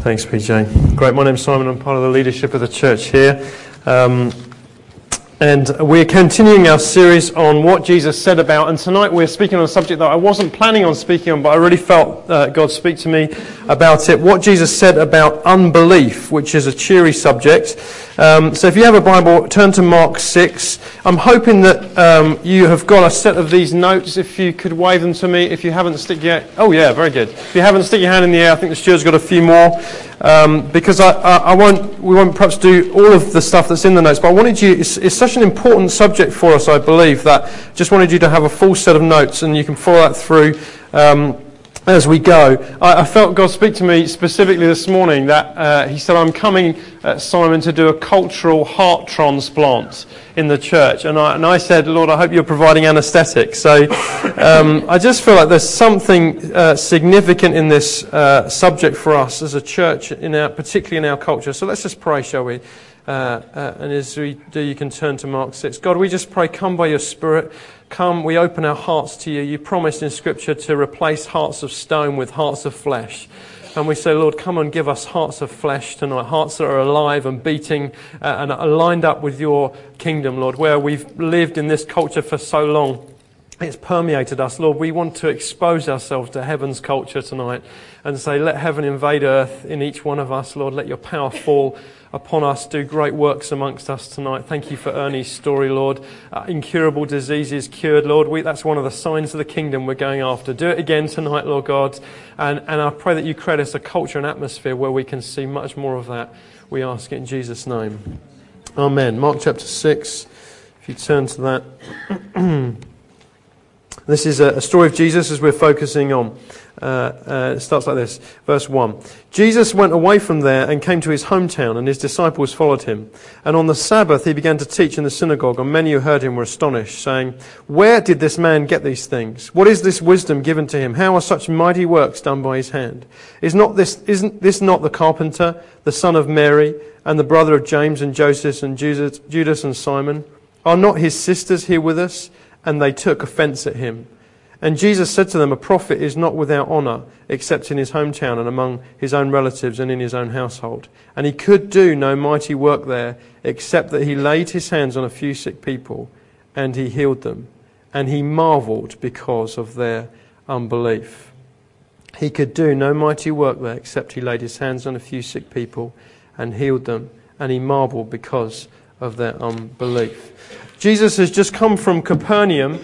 Thanks, PJ. Great. My name's Simon. I'm part of the leadership of the church here. And we're continuing our series on what Jesus said about, and tonight we're speaking on a subject that I wasn't planning on speaking on, but I really felt God speak to me about it. What Jesus said about unbelief, which is a cheery subject. So if you have a Bible, turn to Mark 6. I'm hoping that you have got a set of these notes. If you could wave them to me. If you haven't, stick your... Oh yeah, very good. If you haven't, stick your hand in the air. I think the steward's got a few more. Because we won't perhaps do all of the stuff that's in the notes, but I wanted you, it's such an important subject for us, I believe, that just wanted you to have a full set of notes and you can follow that through as we go. I felt God speak to me specifically this morning that He said, I'm coming, Simon, to do a cultural heart transplant in the church. And I said, Lord, I hope you're providing anaesthetic. So I just feel like there's something significant in this subject for us as a church, particularly in our culture. So let's just pray, shall we? And as we do, you can turn to Mark 6. God, we just pray, come by your Spirit. Come, we open our hearts to you. You promised in Scripture to replace hearts of stone with hearts of flesh. And we say, Lord, come and give us hearts of flesh tonight, hearts that are alive and beating and are lined up with your kingdom, Lord, where we've lived in this culture for so long. It's permeated us. Lord, we want to expose ourselves to heaven's culture tonight and say, let heaven invade earth in each one of us. Lord, let your power fall upon us, do great works amongst us tonight. Thank you for Ernie's story, Lord. Incurable diseases cured, Lord. That's one of the signs of the kingdom we're going after. Do it again tonight, Lord God. And I pray that you create us a culture and atmosphere where we can see much more of that. We ask it in Jesus' name. Amen. Mark chapter 6, if you turn to that. This is a story of Jesus as we're focusing on. It starts like this, verse 1. Jesus went away from there and came to his hometown, and his disciples followed him. And on the Sabbath he began to teach in the synagogue, and many who heard him were astonished, saying, where did this man get these things? What is this wisdom given to him? How are such mighty works done by his hand? Isn't this not the carpenter, the son of Mary, and the brother of James and Joseph and Judas and Simon? Are not his sisters here with us? And they took offence at him. And Jesus said to them, a prophet is not without honour, except in his hometown and among his own relatives and in his own household. And he could do no mighty work there, except that he laid his hands on a few sick people, and he healed them. And he marvelled because of their unbelief. He could do no mighty work there, except he laid his hands on a few sick people, and healed them. And he marvelled because of their unbelief. Jesus has just come from Capernaum,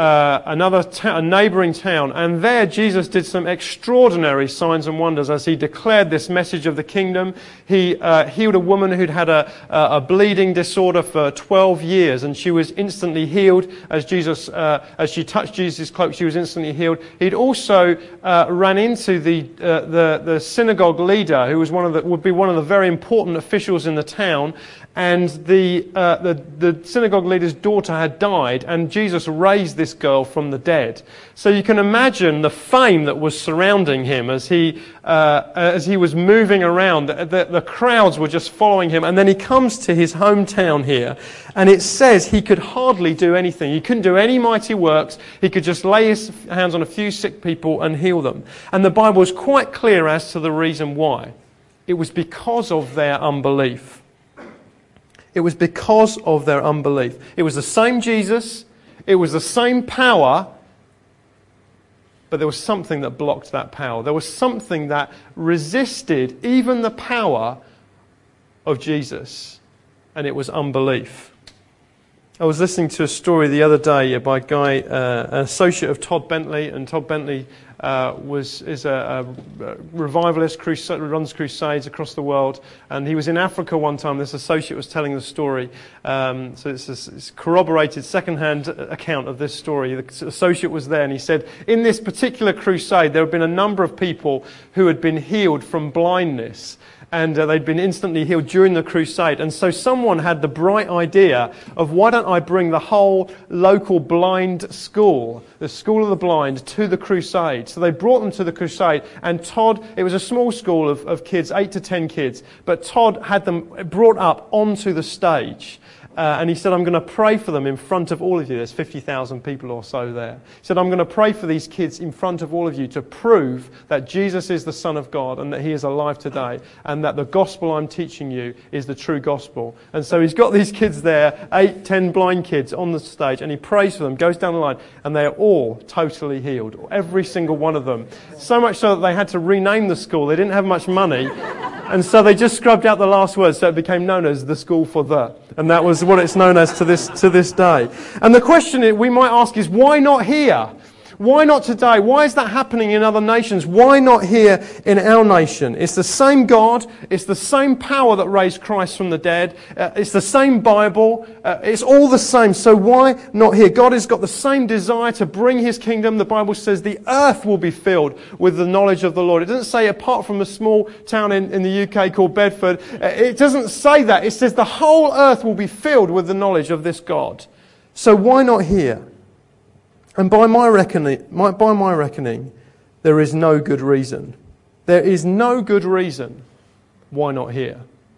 a neighbouring town, and there Jesus did some extraordinary signs and wonders as he declared this message of the kingdom. He healed a woman who'd had a bleeding disorder for 12 years, and she was instantly healed as she touched Jesus' cloak. She was instantly healed. He'd also ran into the synagogue leader, who would be one of the very important officials in the town. And the synagogue leader's daughter had died, and Jesus raised this girl from the dead. So you can imagine the fame that was surrounding him as he was moving around. The crowds were just following him, and then he comes to his hometown here, and it says he could hardly do anything. He couldn't do any mighty works. He could just lay his hands on a few sick people and heal them. And the Bible is quite clear as to the reason why. It was because of their unbelief. It was because of their unbelief. It was the same Jesus, it was the same power, but there was something that blocked that power. There was something that resisted even the power of Jesus, and it was unbelief. I was listening to a story the other day by a guy, an associate of Todd Bentley, and Todd Bentley is a revivalist, runs crusades across the world, and he was in Africa one time. This associate was telling the story, so it's corroborated second-hand account of this story. The associate was there, and he said, in this particular crusade, there had been a number of people who had been healed from blindness. And they'd been instantly healed during the crusade. And so someone had the bright idea of, why don't I bring the whole local blind school, the School of the Blind, to the crusade. So they brought them to the crusade. And Todd, it was a small school of kids, 8 to 10 kids. But Todd had them brought up onto the stage. And he said, I'm going to pray for them in front of all of you. There's 50,000 people or so there. He said, I'm going to pray for these kids in front of all of you to prove that Jesus is the Son of God and that he is alive today and that the gospel I'm teaching you is the true gospel. And so he's got these kids there, 8, 10 blind kids on the stage, and he prays for them, goes down the line, and they are all totally healed. Every single one of them. So much so that they had to rename the school. They didn't have much money. And so they just scrubbed out the last word, so it became known as the School for the. And that was what it's known as to this day. And the question we might ask is, why not here? Why not today? Why is that happening in other nations? Why not here in our nation? It's the same God. It's the same power that raised Christ from the dead. It's the same Bible. It's all the same. So why not here? God has got the same desire to bring his kingdom. The Bible says the earth will be filled with the knowledge of the Lord. It doesn't say apart from a small town in the UK called Bedford. It doesn't say that. It says the whole earth will be filled with the knowledge of this God. So why not here? And by my reckoning, there is no good reason. There is no good reason why not here.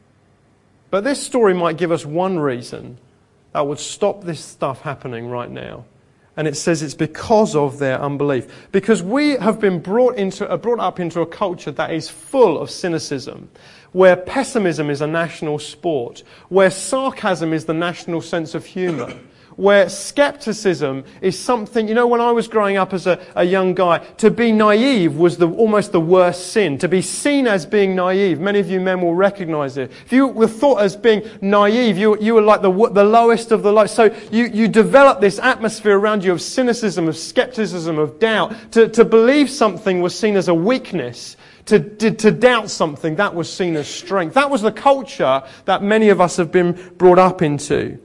But this story might give us one reason that would stop this stuff happening right now. And it says it's because of their unbelief. Because we have been brought up into a culture that is full of cynicism, where pessimism is a national sport, where sarcasm is the national sense of humour, where skepticism is something, when I was growing up as a young guy, to be naive was almost the worst sin. To be seen as being naive, many of you men will recognise it. If you were thought as being naive, you were like the lowest of the low. So you develop this atmosphere around you of cynicism, of skepticism, of doubt. To believe something was seen as a weakness. To doubt something, that was seen as strength. That was the culture that many of us have been brought up into.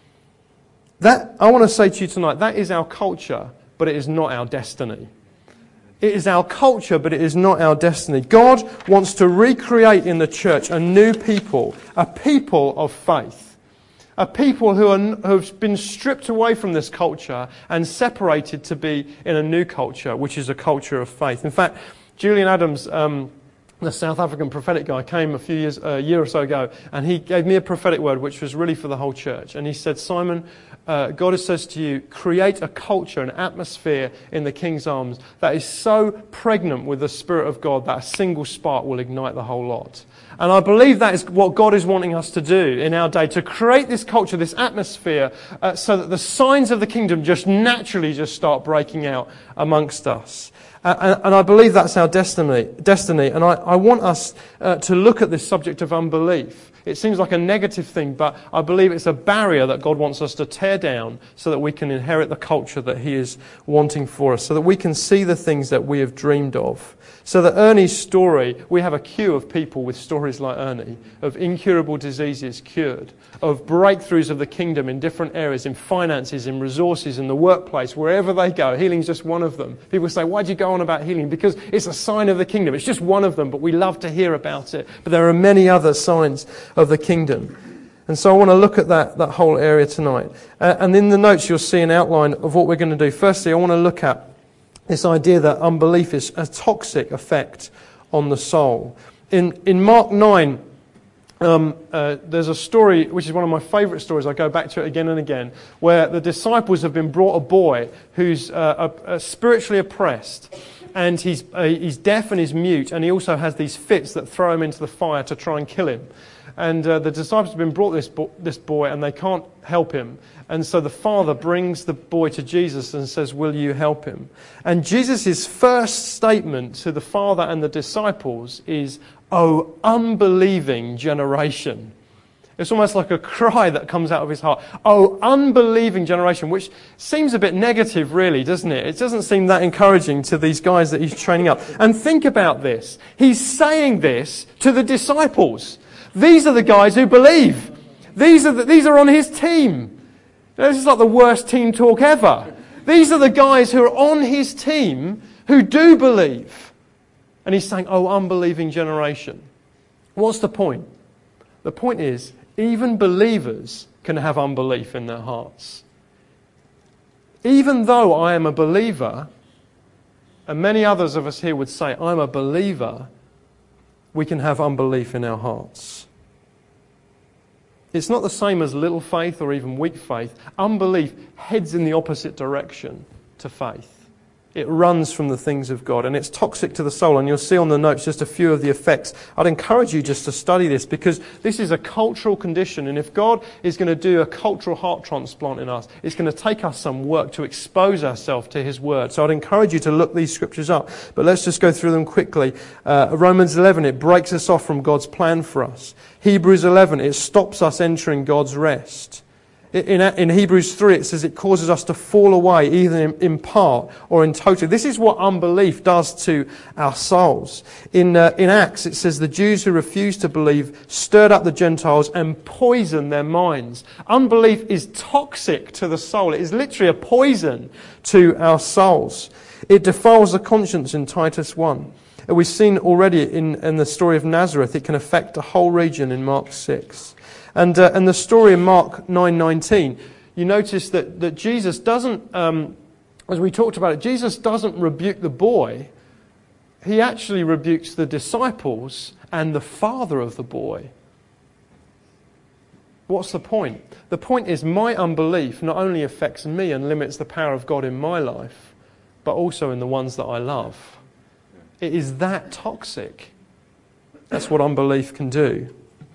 That, I want to say to you tonight, that is our culture, but it is not our destiny. It is our culture, but it is not our destiny. God wants to recreate in the church a new people, a people of faith. A people who have been stripped away from this culture and separated to be in a new culture, which is a culture of faith. In fact, Julian Adams, the South African prophetic guy, came a year or so ago, and he gave me a prophetic word which was really for the whole church. And he said, Simon, God says to you, create a culture, an atmosphere in the King's Arms that is so pregnant with the Spirit of God that a single spark will ignite the whole lot. And I believe that is what God is wanting us to do in our day, to create this culture, this atmosphere, so that the signs of the kingdom just naturally just start breaking out amongst us. And I believe that's our destiny. And I want us to look at this subject of unbelief. It seems like a negative thing, but I believe it's a barrier that God wants us to tear down so that we can inherit the culture that he is wanting for us, so that we can see the things that we have dreamed of. So that Ernie's story, we have a queue of people with stories like Ernie, of incurable diseases cured, of breakthroughs of the kingdom in different areas, in finances, in resources, in the workplace, wherever they go. Healing's just one of them. People say, why do you go on about healing? Because it's a sign of the kingdom. It's just one of them, but we love to hear about it. But there are many other signs of the kingdom. And so I want to look at that whole area tonight. And in the notes you'll see an outline of what we're going to do. Firstly, I want to look at this idea that unbelief is a toxic effect on the soul. In Mark 9, there's a story which is one of my favourite stories. I go back to it again and again, where the disciples have been brought a boy who's spiritually oppressed, and he's deaf and he's mute, and he also has these fits that throw him into the fire to try and kill him. And the disciples have been brought this boy, and they can't help him. And so the father brings the boy to Jesus and says, will you help him? And Jesus' first statement to the father and the disciples is, "O unbelieving generation." It's almost like a cry that comes out of his heart. "Oh, unbelieving generation," which seems a bit negative, really, doesn't it? It doesn't seem that encouraging to these guys that he's training up. And think about this. He's saying this to the disciples. These are the guys who believe. These are on his team. This is like the worst team talk ever. These are the guys who are on his team who do believe. And he's saying, "Oh, unbelieving generation." What's the point? The point is, even believers can have unbelief in their hearts. Even though I am a believer, and many others of us here would say, I'm a believer, we can have unbelief in our hearts. It's not the same as little faith or even weak faith. Unbelief heads in the opposite direction to faith. It runs from the things of God, and it's toxic to the soul. And you'll see on the notes just a few of the effects. I'd encourage you just to study this, because this is a cultural condition, and if God is going to do a cultural heart transplant in us, it's going to take us some work to expose ourselves to His Word. So I'd encourage you to look these scriptures up. But let's just go through them quickly. Romans 11, it breaks us off from God's plan for us. Hebrews 11, it stops us entering God's rest. In Hebrews 3, it says it causes us to fall away, either in part or in total. This is what unbelief does to our souls. In Acts, it says the Jews who refused to believe stirred up the Gentiles and poisoned their minds. Unbelief is toxic to the soul. It is literally a poison to our souls. It defiles the conscience in Titus 1. We've seen already in the story of Nazareth, it can affect a whole region in Mark 6. And the story in Mark 9:19, you notice that Jesus doesn't, as we talked about it, Jesus doesn't rebuke the boy. He actually rebukes the disciples and the father of the boy. What's the point? The point is my unbelief not only affects me and limits the power of God in my life, but also in the ones that I love. It is that toxic. That's what unbelief can do.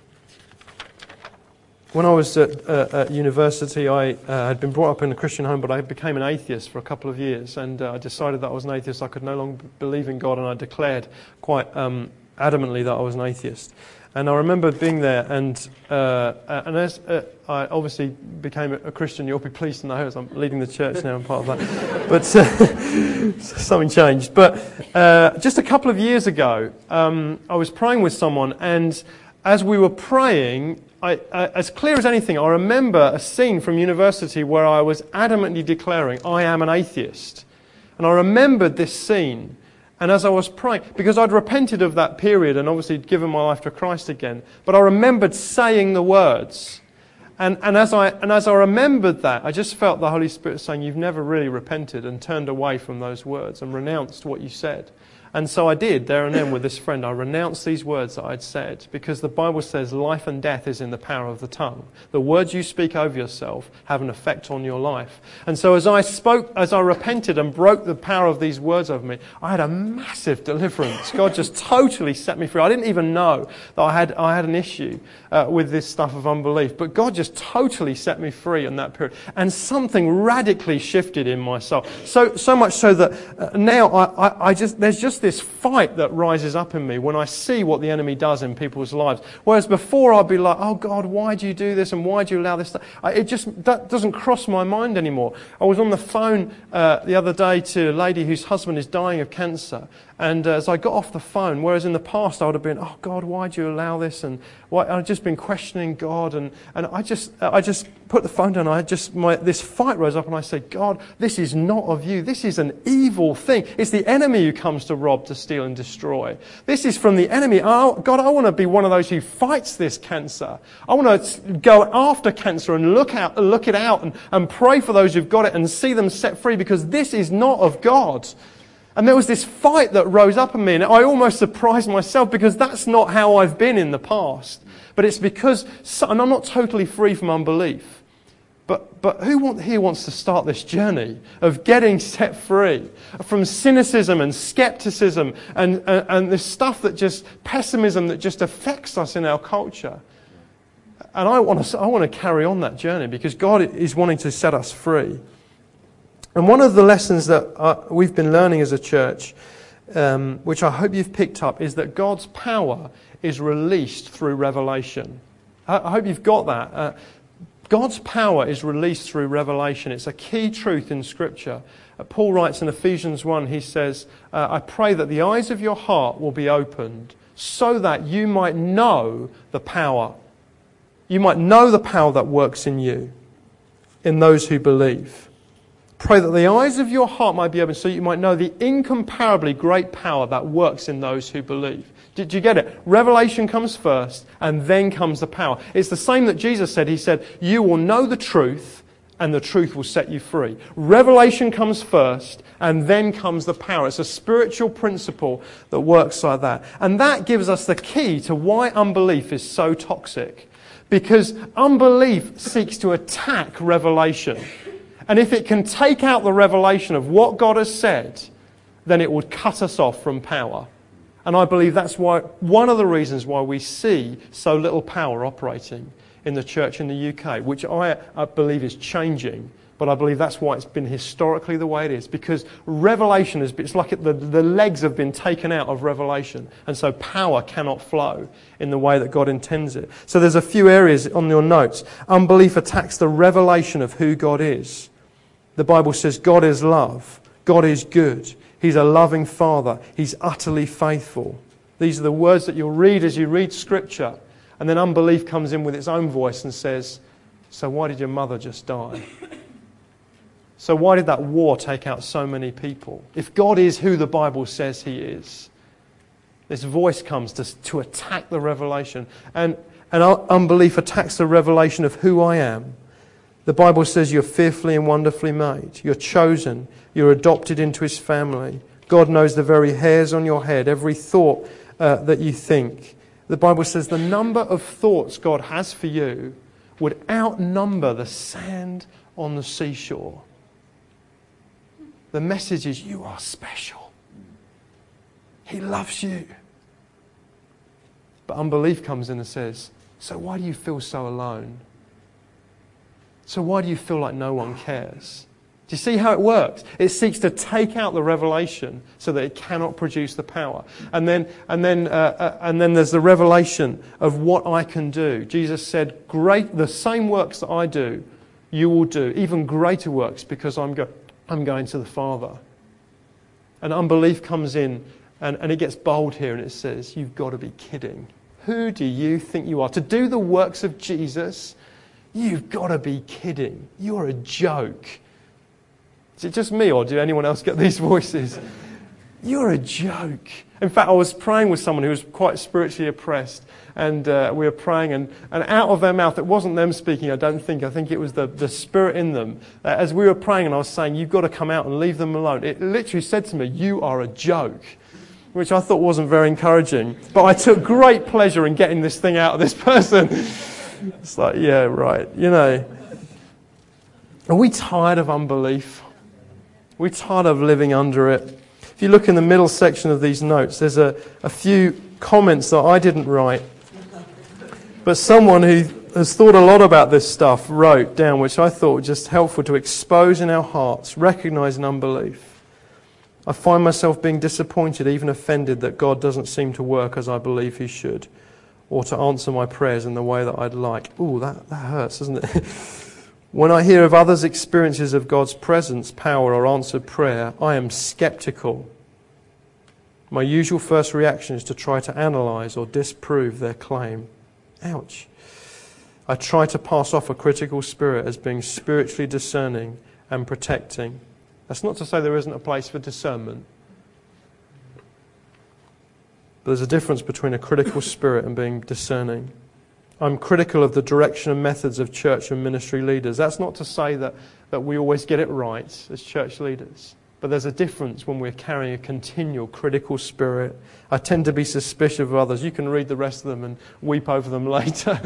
When I was at university, I had been brought up in a Christian home, but I became an atheist for a couple of years, and I decided that I was an atheist. I could no longer believe in God, and I declared quite adamantly that I was an atheist. And I remember being there, and as I obviously became a Christian, you'll be pleased to know, as I'm leading the church now, I'm part of that. But something changed. But just a couple of years ago, I was praying with someone, and as we were praying, as clear as anything, I remember a scene from university where I was adamantly declaring, I am an atheist. And I remembered this scene. And as I was praying, because I'd repented of that period and obviously given my life to Christ again, but I remembered saying the words. And as I remembered that, I just felt the Holy Spirit saying, you've never really repented and turned away from those words and renounced what you said. And so I did, there and then with this friend. I renounced these words that I'd said, because the Bible says life and death is in the power of the tongue. The words you speak over yourself have an effect on your life. And so as I repented and broke the power of these words over me, I had a massive deliverance. God just totally set me free. I didn't even know that I had an issue with this stuff of unbelief. But God just totally set me free in that period. And something radically shifted in my soul. So much so that now there's just this fight that rises up in me when I see what the enemy does in people's lives. Whereas before I'd be like, oh God, why do you do this and why do you allow this? That doesn't cross my mind anymore. I was on the phone the other day to a lady whose husband is dying of cancer. And as I got off the phone, whereas in the past I would have been, oh God, why do you allow this? And I'd just been questioning God, and I just put the phone down. This fight rose up, and I said, God, this is not of you. This is an evil thing. It's the enemy who comes to rob, to steal, and destroy. This is from the enemy. Oh, God, I want to be one of those who fights this cancer. I want to go after cancer and look it out and pray for those who've got it and see them set free, because this is not of God. And there was this fight that rose up in me, and I almost surprised myself, because that's not how I've been in the past. But it's because, and I'm not totally free from unbelief, but who here wants to start this journey of getting set free from cynicism and skepticism and this stuff that just, pessimism that just affects us in our culture? And I want to carry on that journey, because God is wanting to set us free. And one of the lessons that we've been learning as a church, which I hope you've picked up, is that God's power is released through revelation. I hope you've got that. God's power is released through revelation. It's a key truth in Scripture. Paul writes in Ephesians 1, he says, I pray that the eyes of your heart will be opened so that you might know the power. You might know the power that works in you, in those who believe. Pray that the eyes of your heart might be open so you might know the incomparably great power that works in those who believe. Did you get it? Revelation comes first, and then comes the power. It's the same that Jesus said. He said, you will know the truth, and the truth will set you free. Revelation comes first, and then comes the power. It's a spiritual principle that works like that. And that gives us the key to why unbelief is so toxic. Because unbelief seeks to attack revelation. And if it can take out the revelation of what God has said, then it would cut us off from power. And I believe that's why one of the reasons why we see so little power operating in the church in the UK, which I believe is changing, but I believe that's why it's been historically the way it is, because revelation it's like the legs have been taken out of revelation, and so power cannot flow in the way that God intends it. So there's a few areas on your notes. Unbelief attacks the revelation of who God is. The Bible says God is love, God is good, He's a loving Father, He's utterly faithful. These are the words that you'll read as you read Scripture. And then unbelief comes in with its own voice and says, so why did your mother just die? So why did that war take out so many people? If God is who the Bible says He is, this voice comes to attack the revelation. And unbelief attacks the revelation of who I am. The Bible says you're fearfully and wonderfully made. You're chosen. You're adopted into His family. God knows the very hairs on your head, every thought that you think. The Bible says the number of thoughts God has for you would outnumber the sand on the seashore. The message is you are special. He loves you. But unbelief comes in and says, so why do you feel so alone? So why do you feel like no one cares? Do you see how it works? It seeks to take out the revelation so that it cannot produce the power. And then there's the revelation of what I can do. Jesus said, the same works that I do, you will do, even greater works, because I'm going to the Father. And unbelief comes in, and it gets bold here, and it says, you've got to be kidding. Who do you think you are? To do the works of Jesus, you've got to be kidding. You're a joke. Is it just me, or do anyone else get these voices? You're a joke. In fact, I was praying with someone who was quite spiritually oppressed, and we were praying, and out of their mouth, it wasn't them speaking, I think it was the spirit in them. As we were praying and I was saying, you've got to come out and leave them alone, it literally said to me, you are a joke, which I thought wasn't very encouraging. But I took great pleasure in getting this thing out of this person. It's like, yeah, right, you know. Are we tired of unbelief? We're tired of living under it. If you look in the middle section of these notes, there's a few comments that I didn't write. But someone who has thought a lot about this stuff wrote down, which I thought was just helpful to expose in our hearts, recognizing unbelief. I find myself being disappointed, even offended, that God doesn't seem to work as I believe He should, or to answer my prayers in the way that I'd like. Ooh, that hurts, doesn't it? When I hear of others' experiences of God's presence, power, or answered prayer, I am skeptical. My usual first reaction is to try to analyse or disprove their claim. Ouch. I try to pass off a critical spirit as being spiritually discerning and protecting. That's not to say there isn't a place for discernment. But there's a difference between a critical spirit and being discerning. I'm critical of the direction and methods of church and ministry leaders. That's not to say that we always get it right as church leaders. But there's a difference when we're carrying a continual critical spirit. I tend to be suspicious of others. You can read the rest of them and weep over them later.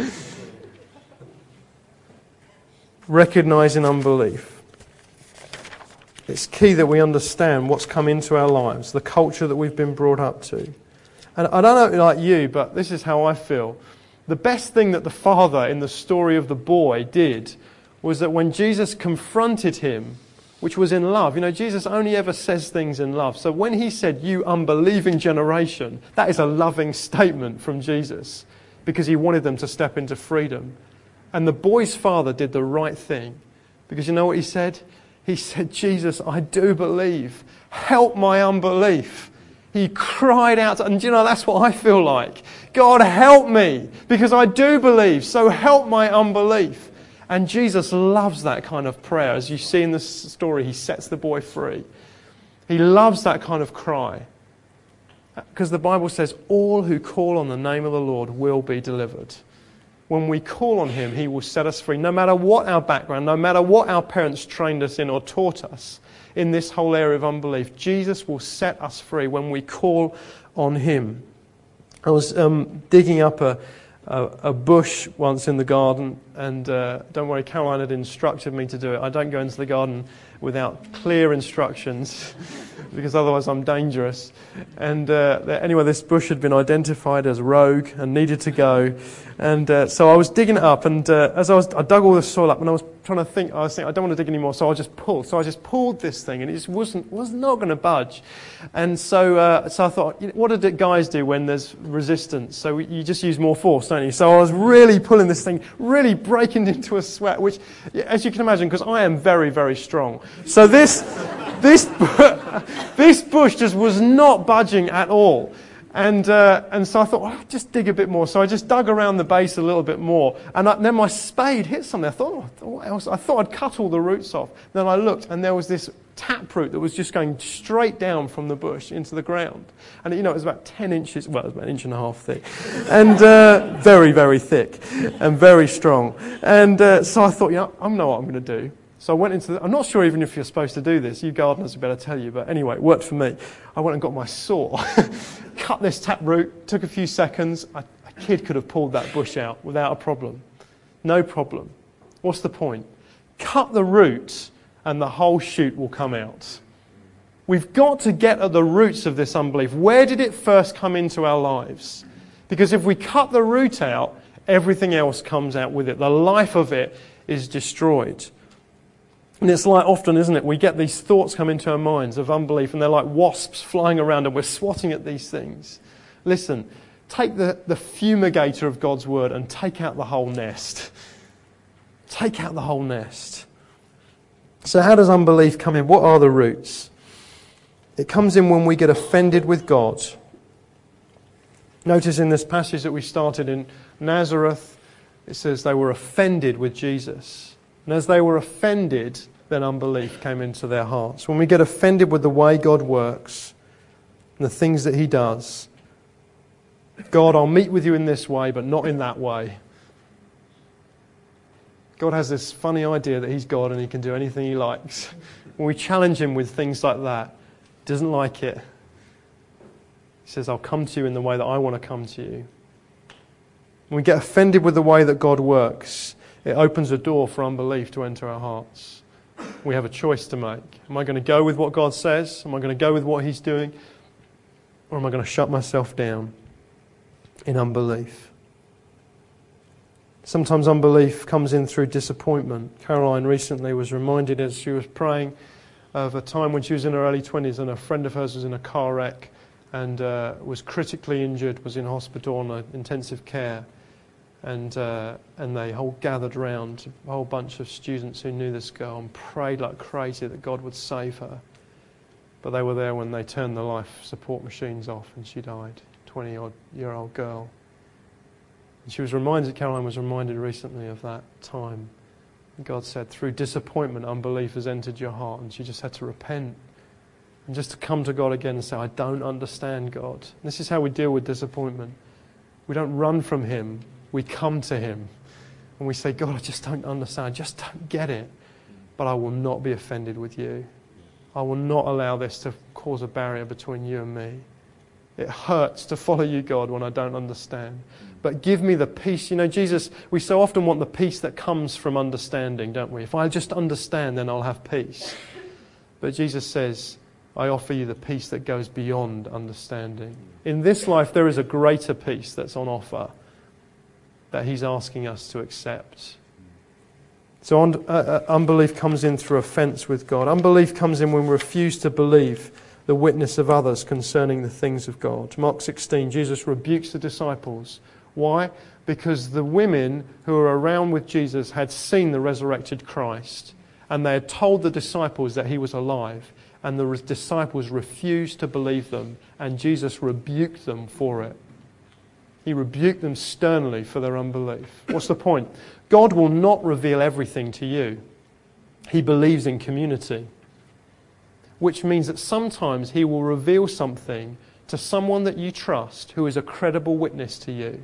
Recognising unbelief. It's key that we understand what's come into our lives, the culture that we've been brought up to. And I don't know like you, but this is how I feel. The best thing that the father in the story of the boy did was that when Jesus confronted him, which was in love, you know, Jesus only ever says things in love. So when He said, you unbelieving generation, that is a loving statement from Jesus because He wanted them to step into freedom. And the boy's father did the right thing because you know what he said? He said, Jesus, I do believe. Help my unbelief. He cried out, and you know, that's what I feel like. God, help me, because I do believe, so help my unbelief. And Jesus loves that kind of prayer. As you see in the story, He sets the boy free. He loves that kind of cry. Because the Bible says, all who call on the name of the Lord will be delivered. when we call on him, he will set us free. No matter what our background, no matter what our parents trained us in or taught us in this whole area of unbelief, Jesus will set us free when we call on him. I was digging up a bush once in the garden, and don't worry, Caroline had instructed me to do it. I don't go into the garden without clear instructions because otherwise I'm dangerous. And anyway, this bush had been identified as rogue and needed to go. And so I was digging it up, and I dug all the soil up, and I was trying to think, I don't want to dig anymore, so I just pulled. So I just pulled this thing, and it just was not going to budge. And so I thought, what do guys do when there's resistance? So you just use more force, don't you? So I was really pulling this thing, really breaking into a sweat, which, as you can imagine, because I am very, very strong. So this bush just was not budging at all. And so I thought, well, I'll just dig a bit more. So I just dug around the base a little bit more. And then my spade hit something. I thought, what else? I thought I'd cut all the roots off. Then I looked, and there was this taproot that was just going straight down from the bush into the ground. And, it was about 10 inches, well, it was about an inch and a half thick. And very, very thick and very strong. And so I thought, I know what I'm going to do. So I went into I'm not sure even if you're supposed to do this. You gardeners would better tell you. But anyway, it worked for me. I went and got my saw, cut this taproot, took a few seconds. A kid could have pulled that bush out without a problem. No problem. What's the point? Cut the roots and the whole shoot will come out. We've got to get at the roots of this unbelief. Where did it first come into our lives? Because if we cut the root out, everything else comes out with it. The life of it is destroyed. And it's like often, isn't it, we get these thoughts come into our minds of unbelief, and they're like wasps flying around, and we're swatting at these things. Listen, take the fumigator of God's word and take out the whole nest. Take out the whole nest. So how does unbelief come in? What are the roots? It comes in when we get offended with God. Notice in this passage that we started in Nazareth, it says they were offended with Jesus. And as they were offended, then unbelief came into their hearts. When we get offended with the way God works and the things that he does, God, I'll meet with you in this way, but not in that way. God has this funny idea that he's God and he can do anything he likes. When we challenge him with things like that, he doesn't like it. He says, I'll come to you in the way that I want to come to you. When we get offended with the way that God works, it opens a door for unbelief to enter our hearts. We have a choice to make. Am I going to go with what God says? Am I going to go with what he's doing? Or am I going to shut myself down in unbelief? Sometimes unbelief comes in through disappointment. Caroline recently was reminded as she was praying of a time when she was in her early 20s and a friend of hers was in a car wreck and was critically injured, was in hospital on intensive care. And they all gathered round, a whole bunch of students who knew this girl, and prayed like crazy that God would save her. But they were there when they turned the life support machines off and she died, 20-odd-year-old girl. And she was reminded, Caroline was reminded recently of that time. And God said, through disappointment, unbelief has entered your heart, and she just had to repent. And just to come to God again and say, I don't understand, God. And this is how we deal with disappointment. We don't run from him. We come to him and we say, God, I just don't understand. I just don't get it. But I will not be offended with you. I will not allow this to cause a barrier between you and me. It hurts to follow you, God, when I don't understand. But give me the peace. Jesus, we so often want the peace that comes from understanding, don't we? If I just understand, then I'll have peace. But Jesus says, I offer you the peace that goes beyond understanding. In this life, there is a greater peace that's on offer that he's asking us to accept. So unbelief comes in through offence with God. Unbelief comes in when we refuse to believe the witness of others concerning the things of God. Mark 16, Jesus rebukes the disciples. Why? Because the women who were around with Jesus had seen the resurrected Christ, and they had told the disciples that he was alive, and the disciples refused to believe them, and Jesus rebuked them for it. He rebuked them sternly for their unbelief. What's the point? God will not reveal everything to you. He believes in community, which means that sometimes he will reveal something to someone that you trust who is a credible witness to you.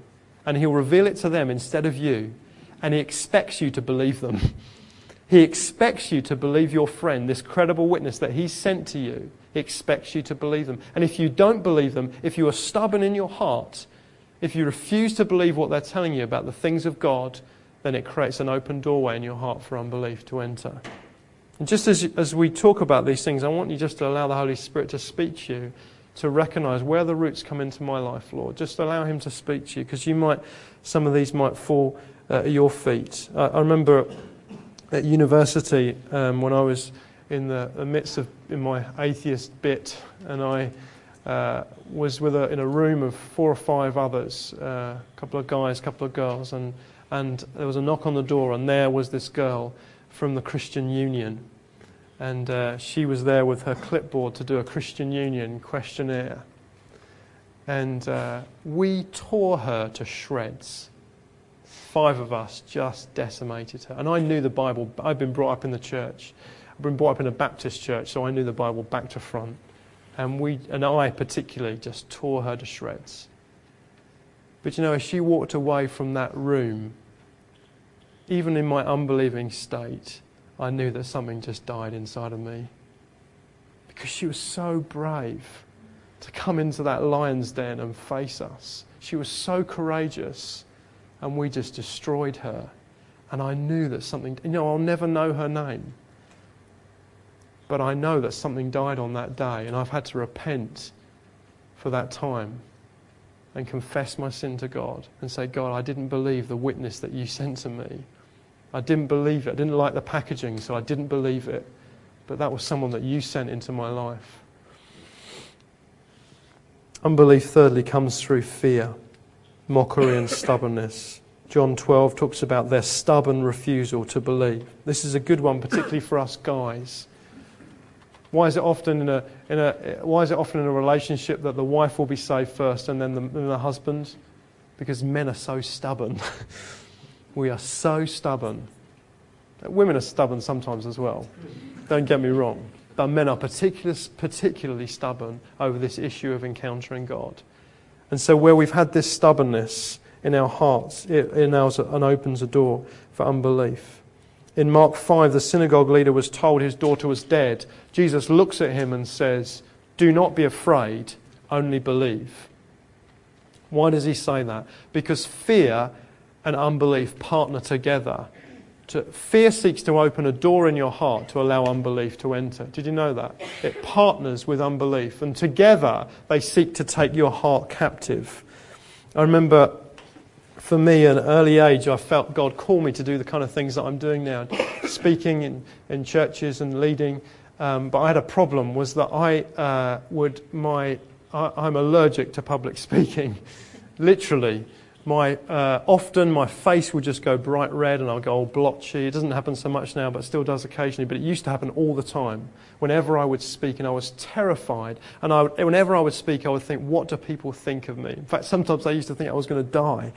and He'll reveal it to them instead of you, and He expects you to believe them. He expects you to believe your friend, this credible witness that He's sent to you. He expects you to believe them. And if you don't believe them, if you are stubborn in your heart, if you refuse to believe what they're telling you about the things of God, then it creates an open doorway in your heart for unbelief to enter. And just as we talk about these things, I want you just to allow the Holy Spirit to speak to you, to recognise where the roots come into my life, Lord. Just allow Him to speak to you, because some of these might fall at your feet. I remember at university when I was in the midst of in my atheist bit, and I was in a room of 4 or 5 others, a couple of guys, a couple of girls, and there was a knock on the door, and there was this girl from the Christian Union, and she was there with her clipboard to do a Christian Union questionnaire, and we tore her to shreds. 5 of us just decimated her. And I knew the Bible. I'd been brought up in the church. I'd been brought up in a Baptist church, so I knew the Bible back to front. And I particularly just tore her to shreds. But as she walked away from that room, even in my unbelieving state, I knew that something just died inside of me. Because she was so brave to come into that lion's den and face us. She was so courageous. And we just destroyed her. And I knew that something... I'll never know her name. But I know that something died on that day. And I've had to repent for that time. And confess my sin to God. And say, God, I didn't believe the witness that you sent to me. I didn't believe it. I didn't like the packaging, so I didn't believe it. But that was someone that you sent into my life. Unbelief, thirdly, comes through fear. Mockery and stubbornness. John 12 talks about their stubborn refusal to believe. This is a good one, particularly for us guys. Why is it often in a relationship that the wife will be saved first and then the husband? Because men are so stubborn. We are so stubborn. Women are stubborn sometimes as well. Don't get me wrong. But men are particularly stubborn over this issue of encountering God. And so where we've had this stubbornness in our hearts, it opens a door for unbelief. In Mark 5, the synagogue leader was told his daughter was dead. Jesus looks at him and says, "Do not be afraid, only believe." Why does he say that? Because fear and unbelief partner together. Fear seeks to open a door in your heart to allow unbelief to enter. Did you know that? It partners with unbelief, and together they seek to take your heart captive. I remember, for me, at an early age, I felt God call me to do the kind of things that I'm doing now, speaking in churches and leading. But I had a problem, was that I'm allergic to public speaking, literally. Often my face would just go bright red and I'll go all blotchy. It doesn't happen so much now, but still does occasionally. But it used to happen all the time. Whenever I would speak, and I was terrified. And whenever I would speak, I would think, what do people think of me? In fact, sometimes I used to think I was going to die.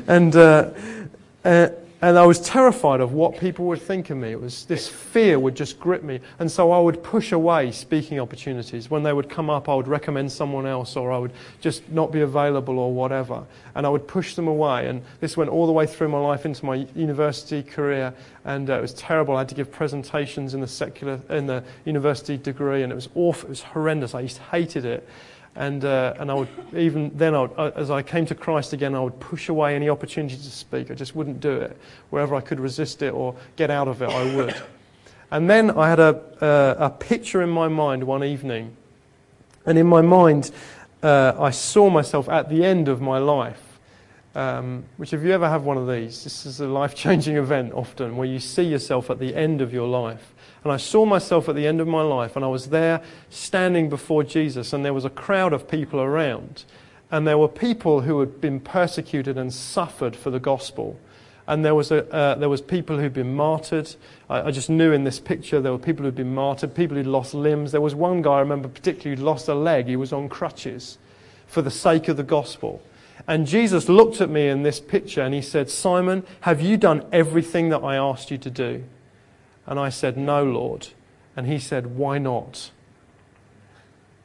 And I was terrified of what people would think of me. It was this fear would just grip me. And so I would push away speaking opportunities. When they would come up, I would recommend someone else, or I would just not be available or whatever. And I would push them away. And this went all the way through my life into my university career. And it was terrible. I had to give presentations in the university degree, and it was awful. It was horrendous. I hated it. And I would, even then, as I came to Christ again, I would push away any opportunity to speak. I just wouldn't do it. Wherever I could resist it or get out of it, I would. And then I had a picture in my mind one evening. And in my mind, I saw myself at the end of my life. Which, if you ever have one of these, this is a life-changing event often, where you see yourself at the end of your life. And I saw myself at the end of my life, and I was there standing before Jesus, and there was a crowd of people around. And there were people who had been persecuted and suffered for the gospel. And there was people who'd been martyred. I just knew in this picture there were people who'd been martyred, people who'd lost limbs. There was one guy I remember particularly who'd lost a leg. He was on crutches for the sake of the gospel. And Jesus looked at me in this picture and he said, "Simon, have you done everything that I asked you to do?" And I said, "No, Lord." And he said, "Why not?"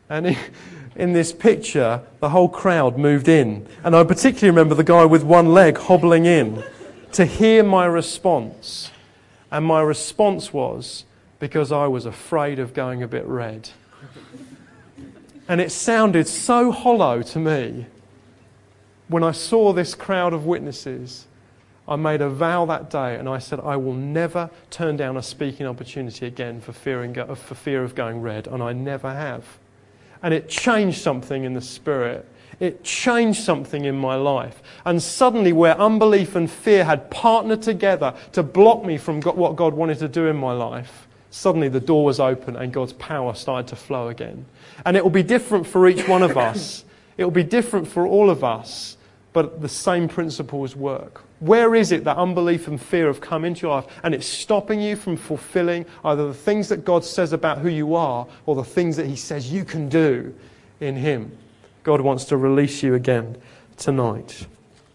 And in this picture, the whole crowd moved in. And I particularly remember the guy with one leg hobbling in to hear my response. And my response was, because I was afraid of going a bit red. And it sounded so hollow to me. When I saw this crowd of witnesses, I made a vow that day and I said, I will never turn down a speaking opportunity again for fear of going red. And I never have. And it changed something in the spirit. It changed something in my life. And suddenly, where unbelief and fear had partnered together to block me from what God wanted to do in my life, suddenly the door was open and God's power started to flow again. And it will be different for each one of us. It will be different for all of us, but the same principles work. Where is it that unbelief and fear have come into your life and it's stopping you from fulfilling either the things that God says about who you are or the things that He says you can do in Him? God wants to release you again tonight.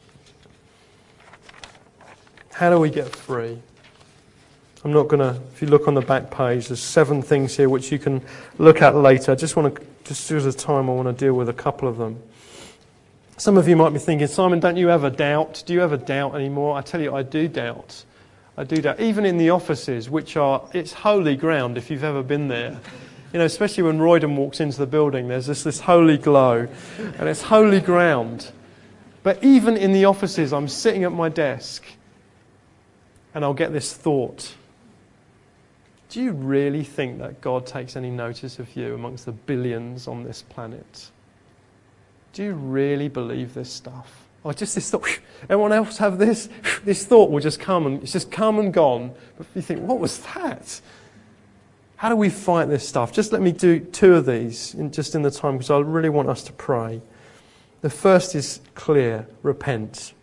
How do we get free? I'm not going to, if you look on the back page, there's 7 things here which you can look at later. I just want to, just due to the time, I want to deal with a couple of them. Some of you might be thinking, Simon, don't you ever doubt? Do you ever doubt anymore? I tell you, I do doubt. I do doubt. Even in the offices, which are, it's holy ground if you've ever been there. You know, especially when Royden walks into the building, there's this holy glow. And it's holy ground. But even in the offices, I'm sitting at my desk and I'll get this thought. Do you really think that God takes any notice of you amongst the billions on this planet? Do you really believe this stuff? Or just this thought, everyone else have this? This thought will just come and it's just come and gone. But you think, what was that? How do we fight this stuff? Just let me do 2 of these in the time because I really want us to pray. The first is clear, repent.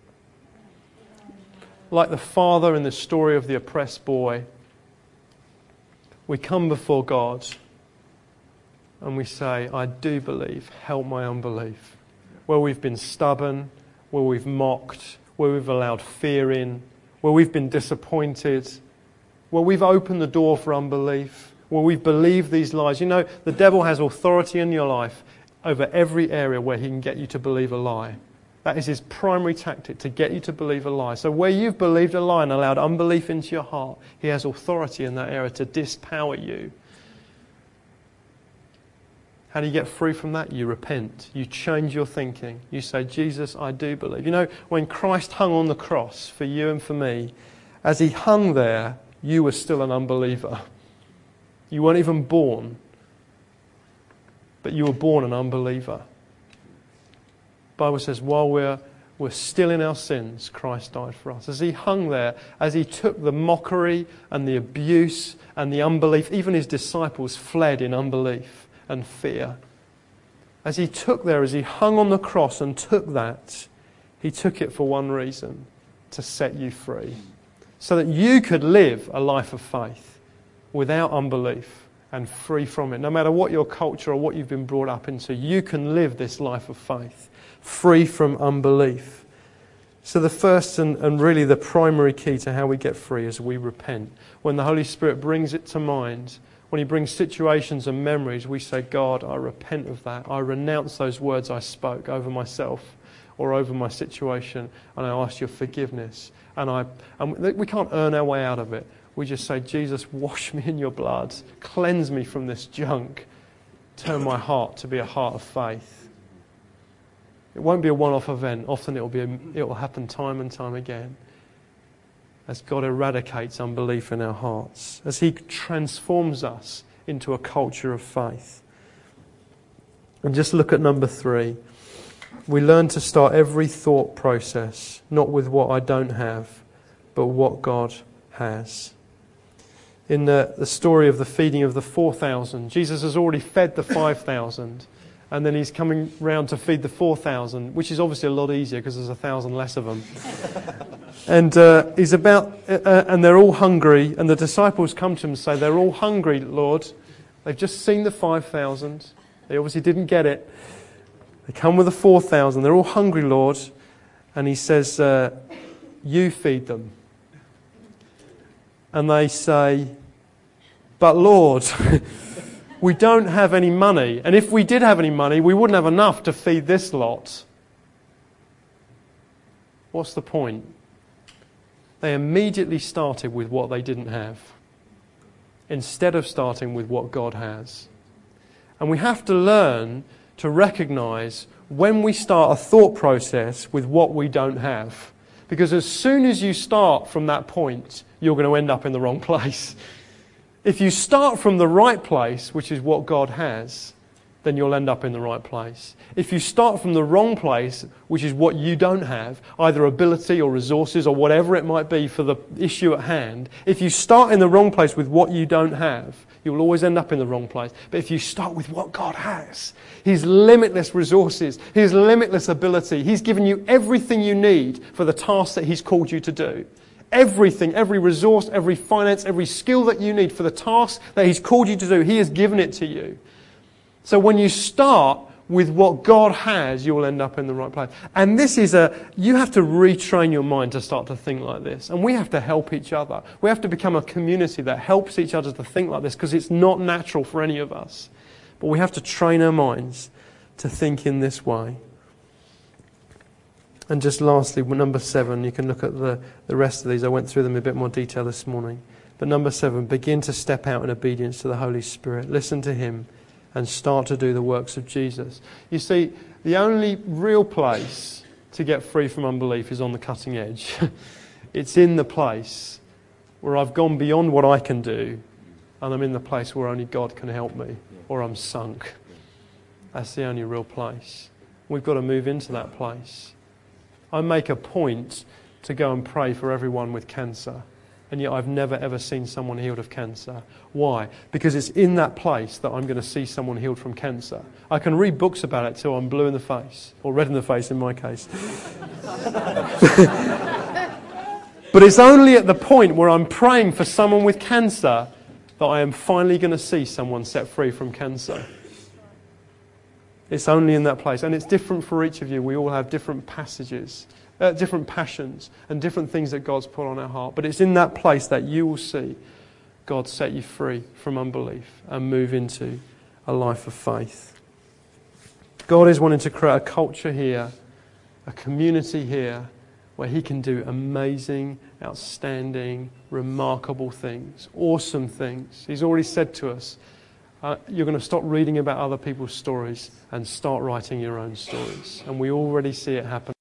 Like the father in the story of the oppressed boy, we come before God and we say, I do believe, help my unbelief. Where we've been stubborn, where we've mocked, where we've allowed fear in, where we've been disappointed, where we've opened the door for unbelief, where we've believed these lies. You know, the devil has authority in your life over every area where he can get you to believe a lie. That is his primary tactic, to get you to believe a lie. So where you've believed a lie and allowed unbelief into your heart, he has authority in that area to dispower you. How do you get free from that? You repent. You change your thinking. You say, Jesus, I do believe. You know, when Christ hung on the cross for you and for me, as he hung there, you were still an unbeliever. You weren't even born, but you were born an unbeliever. The Bible says, while we're still in our sins, Christ died for us. As he hung there, as he took the mockery and the abuse and the unbelief, even his disciples fled in unbelief and fear. As he hung on the cross and took that, he took it for one reason, to set you free. So that you could live a life of faith without unbelief and free from it. No matter what your culture or what you've been brought up into, you can live this life of faith, free from unbelief. So the first and really the primary key to how we get free is we repent. When the Holy Spirit brings it to mind, when he brings situations and memories, we say, God, I repent of that. I renounce those words I spoke over myself or over my situation, and I ask your forgiveness. And we can't earn our way out of it. We just say, Jesus, wash me in your blood. Cleanse me from this junk. Turn my heart to be a heart of faith. It won't be a one-off event. Often it will happen time and time again. As God eradicates unbelief in our hearts. As he transforms us into a culture of faith. And just look at number 3. We learn to start every thought process, not with what I don't have, but what God has. In the story of the feeding of the 4,000, Jesus has already fed the 5,000. And then he's coming round to feed the 4,000, which is obviously a lot easier because there's 1,000 less of them. And and they're all hungry. And the disciples come to him and say, they're all hungry, Lord. They've just seen the 5,000. They obviously didn't get it. They come with the 4,000. They're all hungry, Lord. And he says, you feed them. And they say, but Lord, We don't have any money. And if we did have any money, we wouldn't have enough to feed this lot. What's the point? They immediately started with what they didn't have, instead of starting with what God has. And we have to learn to recognise when we start a thought process with what we don't have. Because as soon as you start from that point, you're going to end up in the wrong place. If you start from the right place, which is what God has, then you'll end up in the right place. If you start from the wrong place, which is what you don't have, either ability or resources or whatever it might be for the issue at hand, if you start in the wrong place with what you don't have, you'll always end up in the wrong place. But if you start with what God has, His limitless resources, His limitless ability, He's given you everything you need for the task that He's called you to do. Everything, every resource, every finance, every skill that you need for the task that He's called you to do, He has given it to you. So when you start with what God has, you'll end up in the right place. And this is you have to retrain your mind to start to think like this. And we have to help each other. We have to become a community that helps each other to think like this, because it's not natural for any of us. But we have to train our minds to think in this way. And just lastly, number 7, you can look at the rest of these. I went through them in a bit more detail this morning. But number 7, begin to step out in obedience to the Holy Spirit. Listen to Him and start to do the works of Jesus. You see, the only real place to get free from unbelief is on the cutting edge. It's in the place where I've gone beyond what I can do, and I'm in the place where only God can help me, or I'm sunk. That's the only real place. We've got to move into that place. I make a point to go and pray for everyone with cancer, and yet I've never ever seen someone healed of cancer. Why? Because it's in that place that I'm going to see someone healed from cancer. I can read books about it till I'm blue in the face, or red in the face in my case. But it's only at the point where I'm praying for someone with cancer that I am finally going to see someone set free from cancer. It's only in that place. And it's different for each of you. We all have different passages, different passions, and different things that God's put on our heart. But it's in that place that you will see God set you free from unbelief and move into a life of faith. God is wanting to create a culture here, a community here, where He can do amazing, outstanding, remarkable things, awesome things. He's already said to us, you're going to stop reading about other people's stories and start writing your own stories. And we already see it happen.